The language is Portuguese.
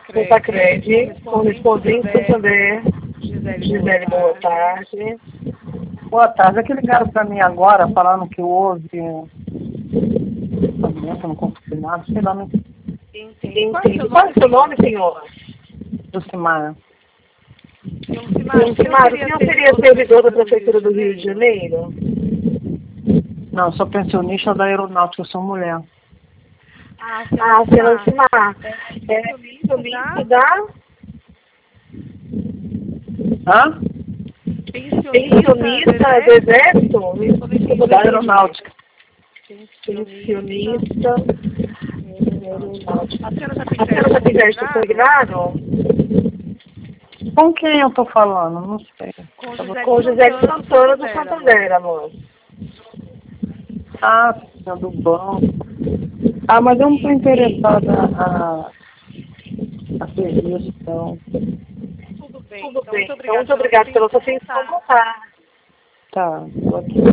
Santacredi, correspondente Santander. Gisele, boa tarde. Boa tarde. É que ligaram para mim agora falando que houve no confinado, sei lá, não Entendi. Qual é o seu nome, senhora? Lucimar. Lucimar, o senhor seria servidor da Prefeitura do Rio de Janeiro? Não, sou pensionista da aeronáutica, eu sou mulher. Senhora Lucimar, é pensionista da... Hã? Pensionista do Exército? Da aeronáutica. Pensionista. A senhora já tem crédito consignado? Com quem eu tô falando? Não sei. Com Gisele Santana do Santander, amor. Ah, do banco. Ah, mas eu não estou interessada a serviço, então. Tudo bem. Então, muito obrigada pela sua atenção. Tá, tô aqui.